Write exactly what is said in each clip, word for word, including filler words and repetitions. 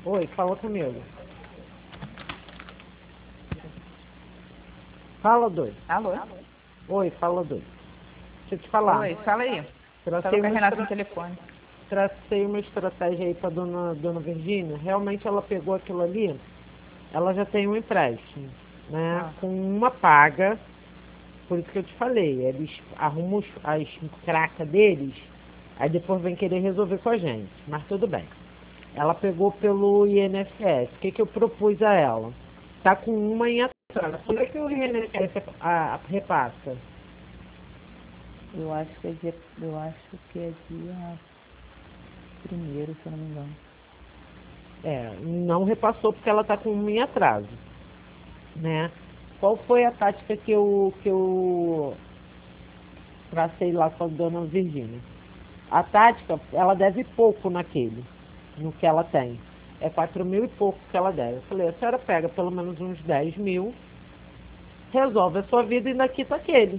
Oi, fala comigo. Fala, doido. Alô? Oi, fala, doido. Deixa eu te falar. Oi, fala aí. Tava Tracei com a uma, Renata no estra... telefone. Tracei uma estratégia aí pra dona, dona Virgínia. Realmente ela pegou aquilo ali, ela já tem um empréstimo, né? Ah, Com uma paga, por isso que eu te falei, eles arrumam os- as cracas deles, aí depois vem querer resolver com a gente. Mas tudo bem. Ela pegou pelo I N S S. O que, que eu propus a ela? Tá com uma em atraso. Quando é que o I N S S a, a, repassa? eu acho que é dia, eu acho que é dia primeiro, se eu não me engano. É, não repassou porque ela tá com uma em atraso, né? Qual foi a tática que eu, que eu tracei lá com a dona Virgínia? A tática, ela deve pouco naquele, no que ela tem. É quatro mil e pouco que ela deve. Eu falei, a senhora pega pelo menos uns dez mil, resolve a sua vida e ainda quita aquele.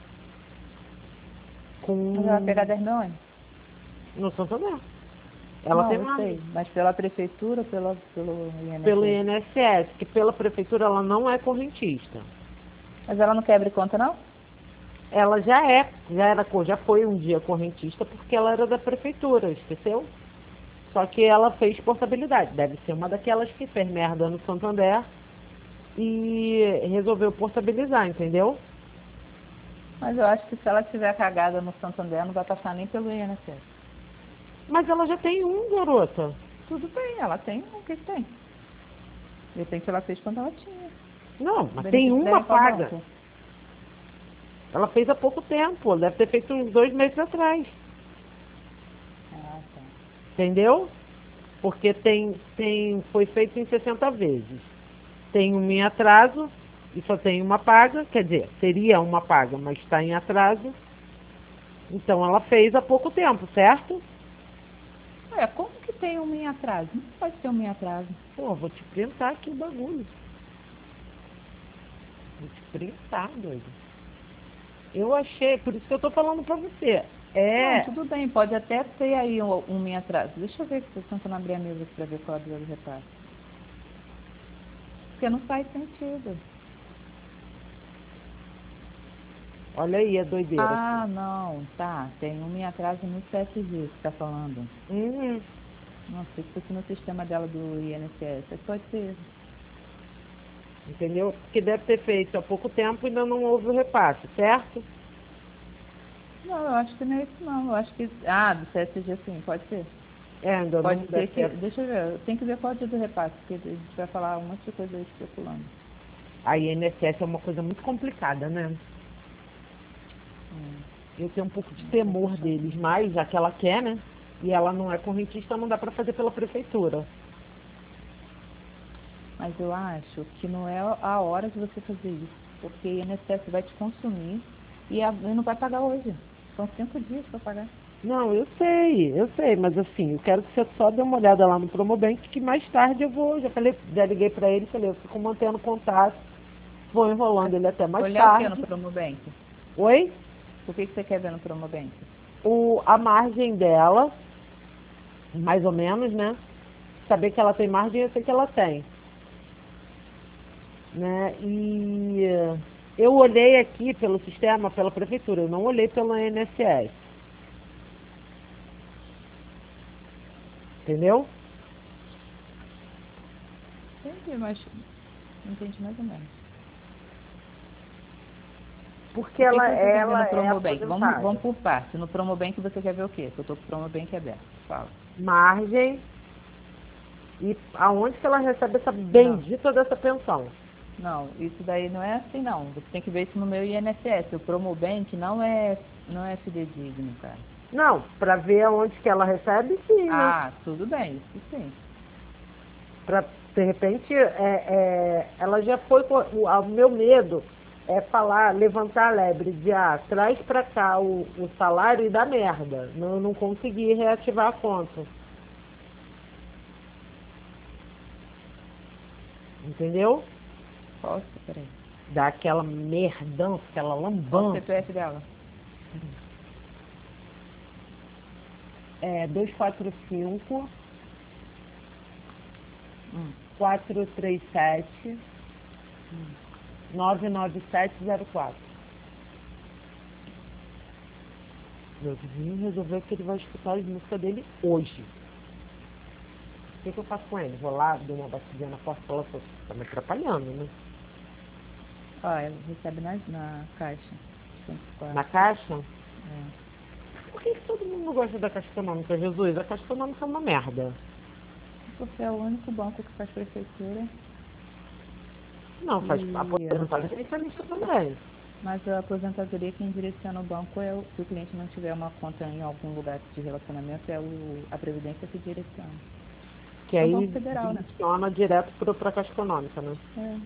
Mas ela vai Com pegar dez milhões? no Santander. Ela Não, tem eu margem. sei. Mas pela prefeitura ou pela, pelo Pelo I N S S? I N S S, que pela prefeitura ela não é correntista. Mas ela não quebra conta, não? Ela já é, já era, já foi um dia correntista porque ela era da prefeitura, esqueceu? Só que ela fez portabilidade. Deve ser uma daquelas que fez merda no Santander e resolveu portabilizar, entendeu? Mas eu acho que se ela tiver cagada no Santander, não vai passar nem pelo I N S S. Mas ela já tem um, garota. Tudo bem, ela tem o que que tem. De repente ela fez quando ela tinha. Não, O mas tem benefício dela uma em qual paga. banco? Ela fez há pouco tempo, deve ter feito uns dois meses atrás. Ah, tá. Entendeu? Porque tem, tem, foi feito em sessenta vezes. Tem um em atraso e só tem uma paga, quer dizer, seria uma paga, mas está em atraso. Então ela fez há pouco tempo, certo? É, como que tem um em atraso? Não pode ter um em atraso. Pô, vou te printar aqui o bagulho. Vou te printar, doido. Eu achei, por isso que eu tô falando pra você. Não, É, tudo bem, pode até ter aí um, um em atraso. Deixa eu ver se eu tentando abrir a mesa aqui para ver qual é o do repasse. Porque não faz sentido. olha aí a doideira aqui. Ah, não, tá. Tem um em atraso no C S G que tá falando. Hum, Não sei se fosse no sistema dela do I N S S. Pode ser. entendeu? Porque deve ter feito há pouco tempo e ainda não houve o repasse, certo? Não, eu acho que não é isso não. Eu acho que. Ah, do C S G sim, pode ser. É, ainda Pode não ser deve que. ter. Deixa eu ver, tem que ver qual é o dia do repasse, porque a gente vai falar um monte de coisa aí especulando. A I N S S é uma coisa muito complicada, né? Hum, Eu tenho um pouco de não sei temor fechar deles, aqui. mas já que ela quer, né? E ela não é correntista, não dá pra fazer pela prefeitura. Mas eu acho que não é a hora de você fazer isso, porque o I N S S vai te consumir e, a, e não vai pagar hoje. São cinco dias para pagar. Não, eu sei, eu sei, mas assim, eu quero que você só dê uma olhada lá no Promobank, que mais tarde eu vou, já falei, já liguei pra ele, falei, eu fico mantendo contato, vou Mas enrolando ele até mais olhar o que no tarde. Promobank? Oi? O que, que você quer ver no Promobank? O, a margem dela, mais ou menos, né? Saber que ela tem margem, eu sei que ela tem, né? E eh, eu olhei aqui pelo sistema, pela prefeitura, eu não olhei pelo I N S S, entendeu? Entendi, mas não entendi mais ou menos. Porque O que, ela, que você quer ver no ela é Promobank? Vamos, aposentada. vamos por parte. No Promobank você quer ver o quê? Que eu tô com o Promobank aberto. Fala. Margem e aonde que ela recebe essa Não. bendita dessa pensão. Não, isso daí não é assim não. Você tem que ver isso no meu I N S S. O Promobank não é, não é fidedigno, cara. Não, para ver aonde que ela recebe, sim, né? Ah, tudo bem, isso sim. Para, de repente, é, é, ela já foi. co- O, o meu medo é falar, levantar a lebre de ah, traz para cá o, o salário e dá merda. Não, não consegui reativar a conta. Entendeu? Posso? Peraí. Dá aquela merdão, aquela Qual o lambança. C P F dela? É dois quatro cinco Hum. quatro três sete, nove nove sete zero quatro. Meu vizinho resolveu que ele vai escutar as músicas dele hoje. O que, que eu faço com ele? Vou lá, dou uma batidinha na porta e falo assim, tá me atrapalhando, né? Ó, ela recebe na, na caixa. cento e quatro. Na caixa? É. Por que, que todo mundo não gosta da Caixa Econômica, Jesus? A Caixa Econômica é uma merda. Porque é o único banco que faz prefeitura. Não, faz E- a aposentadoria e família também. Mas a aposentadoria, quem direciona o banco é o, se o cliente não tiver uma conta em algum lugar de relacionamento, é o, a Previdência que direciona. Que É o aí Banco Federal, né? direciona direto para a Caixa Econômica, né? É.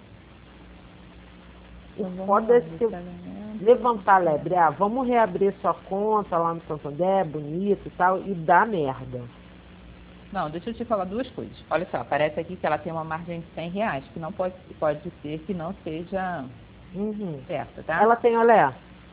O Então vamos foda lá, é se eu detalhamento, levantar a lebre, detalhamento. ah, vamos reabrir sua conta lá no Santander, bonito e tal, e dá merda. Não, deixa eu te falar duas coisas. Olha só, aparece aqui que ela tem uma margem de cem reais, que não pode, pode ser que não seja Uhum. certa, tá? Ela tem olé?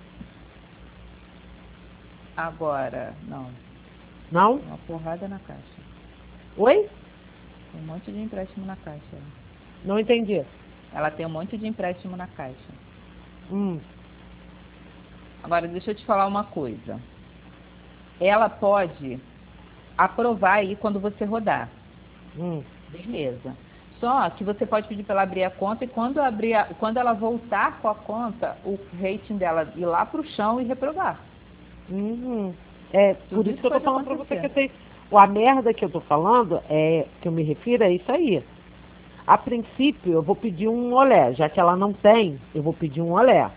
Agora, não, Não? uma porrada na caixa. Oi? Tem um monte de empréstimo na caixa. Não entendi. Ela tem um monte de empréstimo na caixa. Hum. Agora, deixa eu te falar uma coisa. Ela pode aprovar aí quando você rodar. Hum. Beleza. Só que você pode pedir para ela abrir a conta e quando, abrir a, quando ela voltar com a conta, o rating dela ir lá para o chão e reprovar. Uhum. É, Tudo por isso isso que eu tô pode falando pra você acontecer. que tem. A merda que eu tô falando, é, que eu me refiro, é isso aí. A princípio, eu vou pedir um olé. Já que ela não tem, eu vou pedir um olé.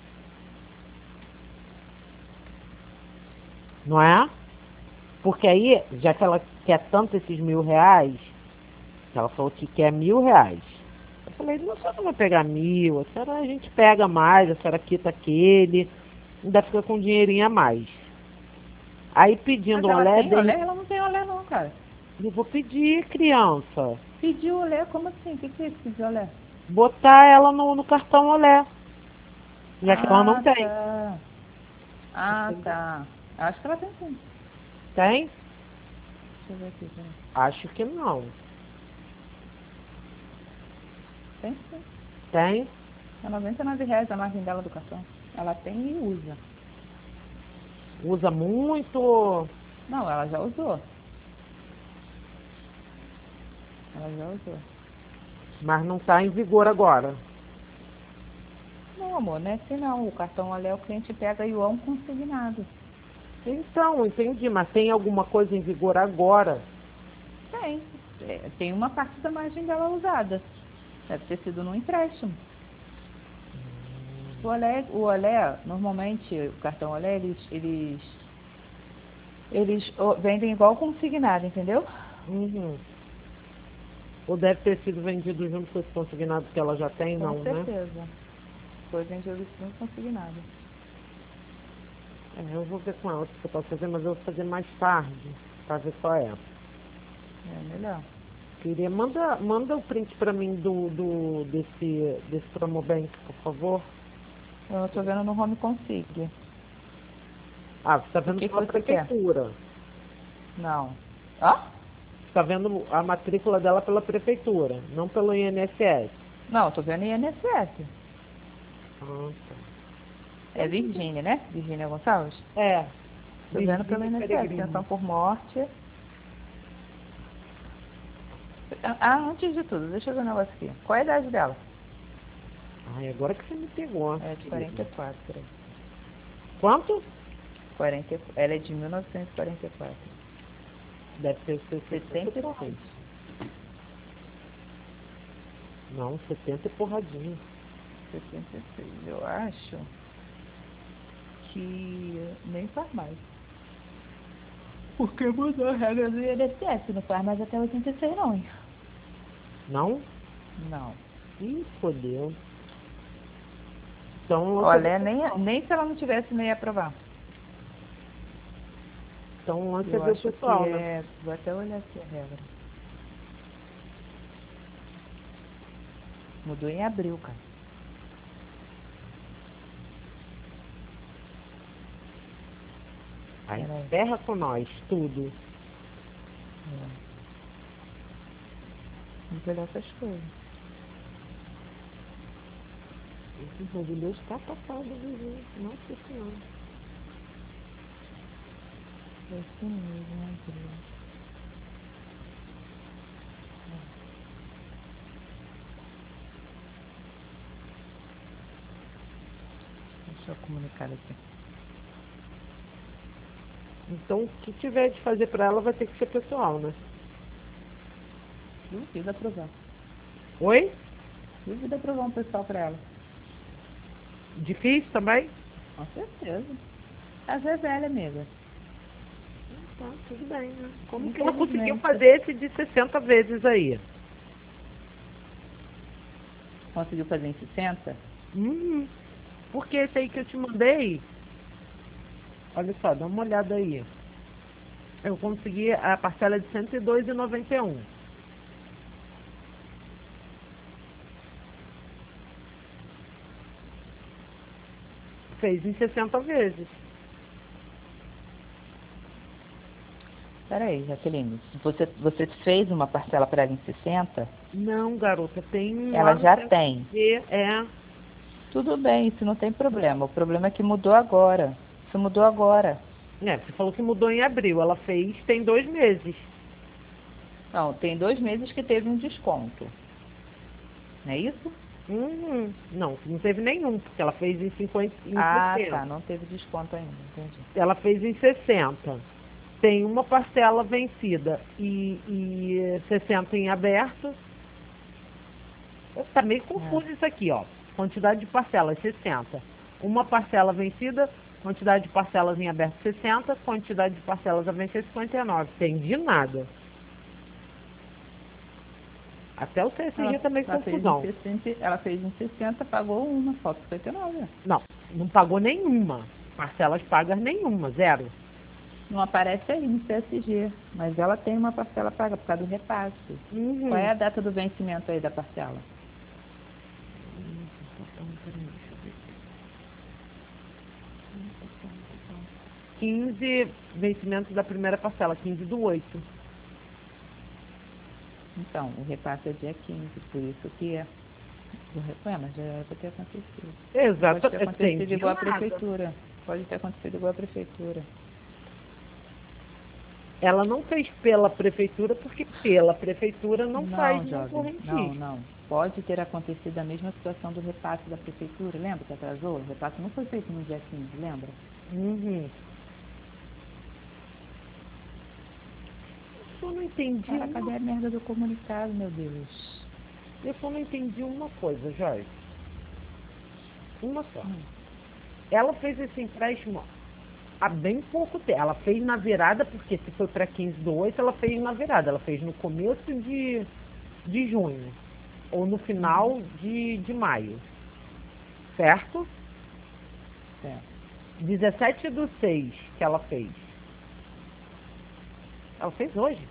Não é? Porque aí, já que ela quer tanto esses mil reais, ela falou que quer mil reais. Eu falei, não, a senhora não vai pegar mil, a senhora a gente pega mais, a senhora quita aquele, ainda fica com um dinheirinho a mais. Aí Mas pedindo um ela olé, tem de... olé? Ela não tem olé não, cara. eu vou pedir, criança, Pediu olé? Como assim? O que, que é isso, pedir olé? botar ela no, no cartão olé, já que ela não Ah, tem. tá. Ah, tá. Acho que ela tem sim. Tem? Deixa eu ver aqui, peraí. Acho que não. Tem sim. Tem? É noventa e nove reais a margem dela do cartão. Ela tem e usa. Usa muito. Não, ela já usou. Ela já usou. Mas não está em vigor agora. Não, amor, não é assim não. O cartão olé o cliente pega e o um consignado. Então, entendi, mas tem alguma coisa em vigor agora? Tem. É, tem uma parte da margem dela usada. Deve ter sido no empréstimo. O olé, o olé, normalmente, o cartão olé, eles, eles, eles ó, vendem igual consignado, entendeu? Uhum. Ou deve ter sido vendido junto com esse consignado que ela já tem, Com não, né? certeza. Foi vendido no consignado. É, eu vou ver com ela o que eu posso fazer, mas eu vou fazer mais tarde, pra ver qual é. É melhor. Queria, manda, manda o print pra mim do, do, desse, desse Promobank, por favor. Eu tô vendo no Home Config. Ah, você tá O vendo que, que pela você quer? prefeitura. Não. Ó? Você tá vendo a matrícula dela pela prefeitura, não pelo I N S S. Não, eu tô vendo I N S S. Ah, tá. É Virgínia, né? Virgínia Gonçalves? É. Tô vendo pelo Virgínia I N S S, Peregrino. pensão por morte. Ah, antes de tudo, deixa eu ver um negócio aqui. Qual é a idade dela? Ai, agora que você me pegou. É de quarenta e quatro, peraí. Quanto? quarenta, e- ela é de mil novecentos e quarenta e quatro. Deve ser sessenta setenta e e pouco. seis. Não, setenta e porradinho. setenta e seis. Eu acho que nem faz mais. Porque mudou a regra do I N S S. Não faz mais até oitenta e seis, não, hein? Não? Não. Ih, fodeu. Então, lança Olha, nem, pessoal. nem se ela não tivesse, não ia aprovar. Então, lança Eu ver o acho que pessoal, né? é... Vou até olhar aqui a regra. Mudou em abril, cara. Aí, Peraí. ferra com nós, tudo. tem que olhar essas coisas. Esse bagulho está passado, viu? Nossa Senhora. É isso mesmo, né, Deus? Deixa eu comunicar aqui. Então, o que tiver de fazer pra ela vai ter que ser pessoal, né? Não fiz aprovar. Oi? Dúvida aprovar um pessoal pra ela. Difícil também? Com certeza. Às vezes é velha, amiga. Tá, tudo bem, né? Como que ela conseguiu Infelizmente. fazer esse de sessenta vezes aí? Conseguiu fazer em sessenta? Hum, porque esse aí que eu te mandei, olha só, dá uma olhada aí. Eu consegui a parcela de cento e dois reais e noventa e um centavos. Fez em sessenta vezes. Peraí, Jaqueline, você, você fez uma parcela para ela em sessenta? Não, garota, tem um Ela lá no já C S tem. G, é. Tudo bem, isso não tem problema. O problema é que mudou agora. Isso mudou agora. É, você falou que mudou em abril. Ela fez tem dois meses. Não, tem dois meses que teve um desconto. Não é isso? Hum, não, não teve nenhum, porque ela fez em cinquenta, em Ah, sessenta. tá. Não teve desconto ainda. Entendi. Ela fez em sessenta. Tem uma parcela vencida e, e sessenta em aberto. Tá meio confuso É. isso aqui, ó. Quantidade de parcelas, sessenta. Uma parcela vencida, quantidade de parcelas em aberto, sessenta. Quantidade de parcelas a vencer, cinquenta e nove. Entendi nada. Até o C S G Ela, tá meio ela, fez em confusão. sessenta, ela fez em sessenta, pagou uma, falta cinquenta e nove. Não, não pagou nenhuma. Parcelas pagas nenhuma, zero. Não aparece aí no C S G, mas ela tem uma parcela paga por causa do repasse. Uhum. Qual é a data do vencimento aí da parcela? quinze vencimentos da primeira parcela, quinze do oito. Então, o repasse é dia quinze, por isso que é. Ué, mas já era para ter acontecido. Exato, Pode ter acontecido entendi igual a nada. prefeitura. Pode ter acontecido igual a prefeitura. Ela não fez pela prefeitura, porque pela prefeitura não, faz no jovem. correntismo. Não, não. Pode ter acontecido a mesma situação do repasse da prefeitura. Lembra que atrasou? O repasse não foi feito no dia quinze, lembra? Uhum. Eu só não entendi. Cara, uma... cadê a merda do comunicado, meu Deus? Eu só não entendi uma coisa, Joyce. Uma só. Hum. Ela fez esse empréstimo há bem pouco tempo. Ela fez na virada, porque se foi para quinze do oito, ela fez na virada. Ela fez no começo de, de junho. Ou no final Uhum. de, de maio. Certo? Certo. dezessete do seis que ela fez. Ela fez hoje.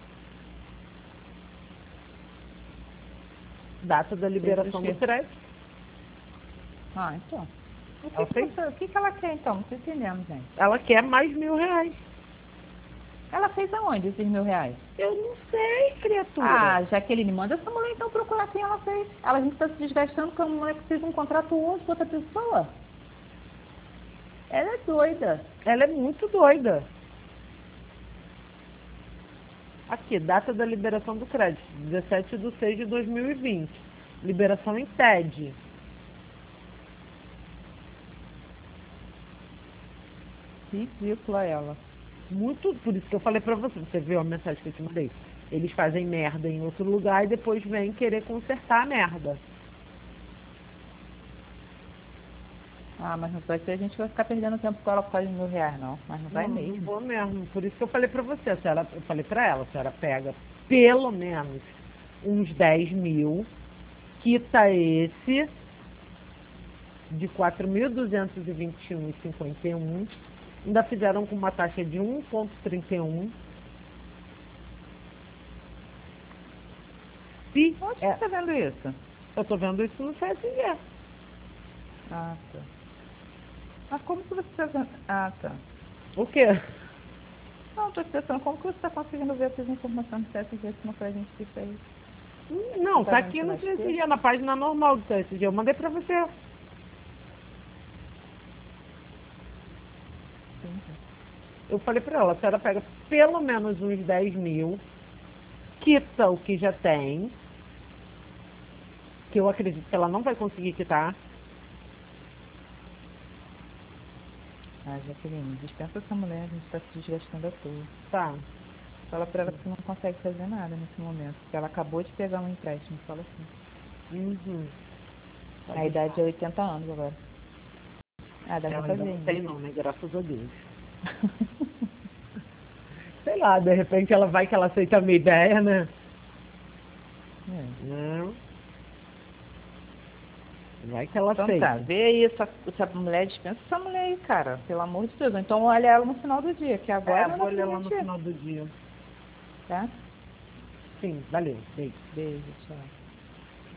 Data da liberação do crédito. Ah, então. O que, Ela que, fez? você, o que, que ela quer então? Não tô entendendo, gente. Ela quer mais mil reais. Ela fez aonde esses mil reais? Eu não sei, criatura. Ah, Jaqueline, manda essa mulher então procurar quem ela fez. Ela, a gente tá se desgastando com a mulher que fez um contrato hoje com outra pessoa. Ela é doida. Ela é muito doida. Aqui, data da liberação do crédito, dezessete de seis de dois mil e vinte. Liberação em T E D. Ridícula ela. Muito, por isso que eu falei pra você, você viu a mensagem que eu te mandei. Eles fazem merda em outro lugar e depois vêm querer consertar a merda. Ah, mas não vai ser, a gente vai ficar perdendo tempo com ela por causa de mil reais, não. Mas não vai Não, mesmo. não vou mesmo. Por isso que eu falei pra você, a senhora, eu falei pra ela, a senhora pega pelo menos uns dez mil, quita esse de quatro mil duzentos e vinte e um reais e cinquenta e um centavos. Ainda fizeram com uma taxa de um vírgula trinta e um. Se Onde é, você tá vendo isso? eu tô vendo isso no C S G. Ah, tá. Mas como que você tá vendo? Ah, tá. O quê? Não, tô pensando, como que você tá conseguindo ver essas informações do C S G se não foi a gente que fez? Não, Não, Você tá vendo aqui que no mais C S G, texto? na página normal do C S G. Eu mandei pra você. Entendi. Eu falei pra ela, a senhora pega pelo menos uns dez mil, quita o que já tem, que eu acredito que ela não vai conseguir quitar. Ah, Jaqueline, dispensa essa mulher, a gente está se desgastando à toa. Tá. Fala pra ela que você não consegue fazer nada nesse momento, porque ela acabou de pegar um empréstimo, fala assim. Uhum. A idade é oitenta anos agora. Ah, dá pra Ela fazer ainda não ainda. tem não, né? Graças a Deus. Sei lá, de repente ela vai que ela aceita a minha ideia, né? É. Não. Vai que ela Então tá, aceita. vê aí essa, essa mulher, dispensa essa mulher aí, cara, pelo amor de Deus. Ou então olha ela no final do dia, que agora É, não vou dá pra olhar lá no mentir, final do dia. tá? Sim, valeu. Beijo. Beijo, tchau.